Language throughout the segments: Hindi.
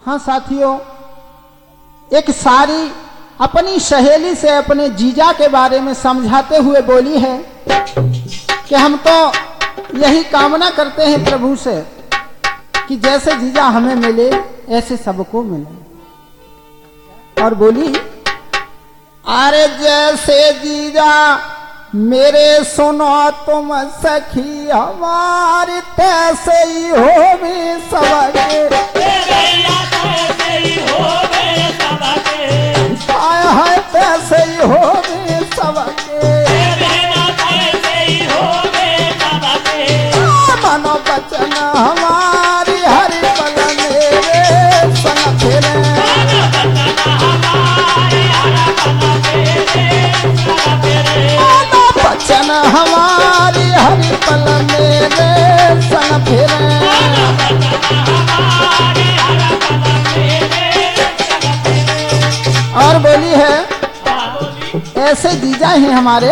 हाँ साथियों, एक सारी अपनी सहेली से अपने जीजा के बारे में समझाते हुए बोली है कि हम तो यही कामना करते हैं प्रभु से कि जैसे जीजा हमें मिले ऐसे सबको मिले। और बोली, अरे जैसे जीजा मेरे सुनो तुम सखी हमारी, तैसे ही हो भी सबके, हाय हाय तैसे ही हो भी सबके, मनो बचन हमारी हरि पल मेरे संग फिरे, मनो बचन हमारी हरि पल मेरे संग फिरे। और बोली है, ऐसे जीजा हैं हमारे,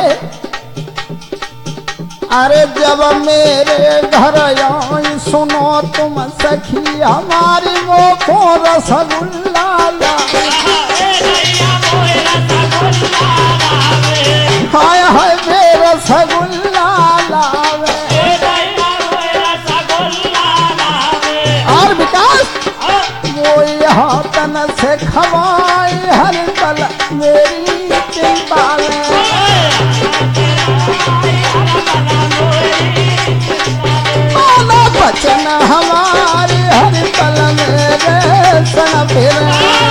अरे जब मेरे घर आई सुनो तुम सखी हमारी, वो को रसगुल्ला हाय हाय वे रसगुल्ला लावे। और विकास वो यहाँ तन से खवाई हर पल मेरी चिंता बचन हमारी हर पल मेरे संग फिरे।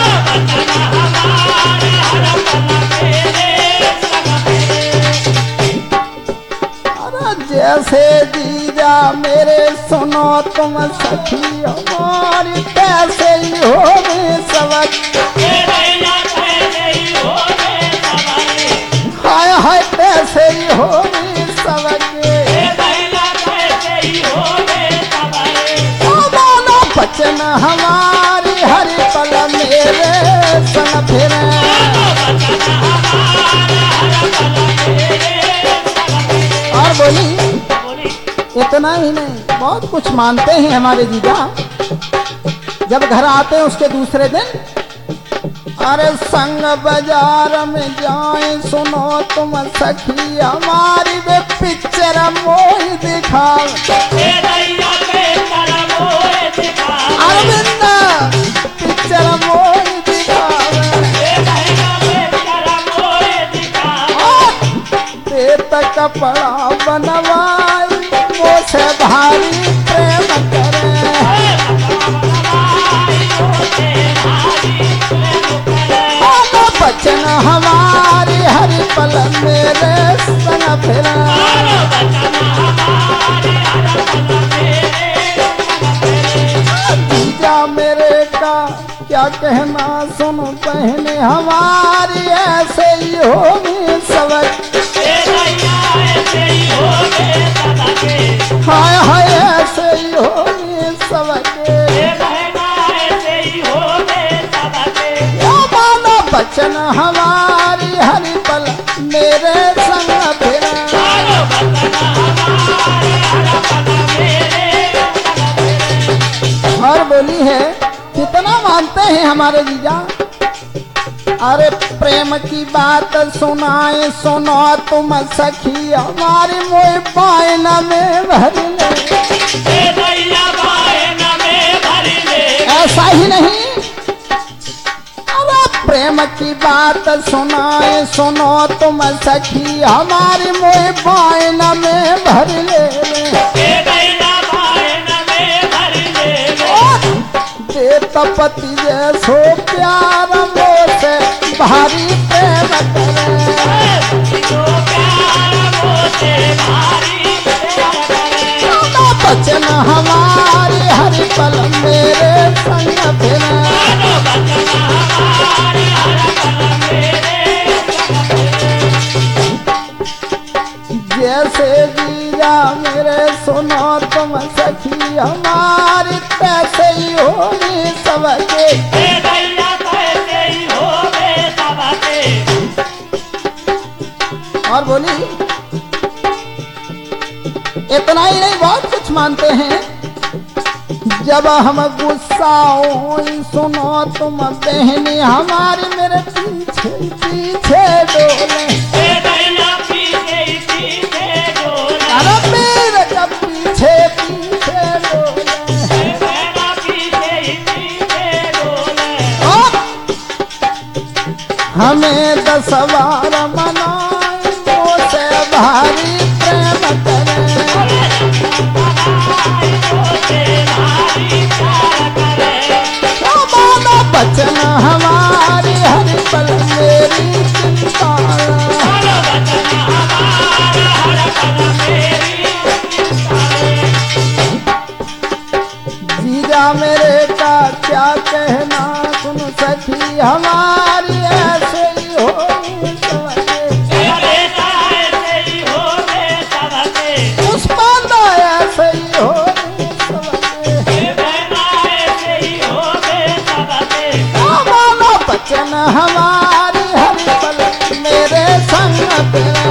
अरे जैसे जीजा मेरे सुनो तुम सखी हमारी, तैसे ही हो भी सबके, हाय हाय तैसे ही हो भी सबके, बचन हमारी हरि पल मेरे संग फिरे। और बोली, इतना ही नहीं बहुत कुछ मानते हैं हमारे जीजा। जब घर आते हैं उसके दूसरे दिन, अरे संग बाजार में जाए सुनो तुम सखी हमारी, वे पिक्चर मोही दिखावे, अरविंद पिक्चर मोही दिखावे, पेट कपड़ा बनवाई वो से भारी प्रेम करे, बचन हमारी हरि पल मेरे संग फिरे। जीजा मेरे का क्या कहना सुनो बहने हमारी, ऐसे ही होगी सबके, हाय हाय ऐसे ही होगी सबके, मानो बचन हमारी हरि पल मेरे संग फिरे। और बोली है, कितना मानते हैं हमारे जीजा। अरे प्रेम की बात सुनाए सुनो तुम सखी हमारी, मोए बायन में भर ले, ऐसा ही नहीं, अरे प्रेम की बात सुनाए सुनो तुम सखी हमारी, मोए बायन में भर ले, तपति जैसो प्यार मोसे भारी प्रेम करे, बचन हमारी हरि पल मेरे संग फिरे। जैसे जीजा मेरे सुनो तुम सखी हमारी, तैसे ही होगी सबके, और बोली, इतना ही नहीं बहुत कुछ मानते हैं। जब हम गुस्सा हो सुनो तुम बहनी हमारी मेरे पीछे पीछे डोले, अरे मेरे जब पीछे पीछे डोले, हमें 10 बार मनाए मुझसे भारी प्रेम करे, मानो बचन हमारी हर पल मेरी चिंता, जीजा मेरे का क्या कहना सुन सखी हमारी ऐसे ही हो पुष्पांदा ऐसे ही हो मानो बचन हमारी हर पल मेरे संग पे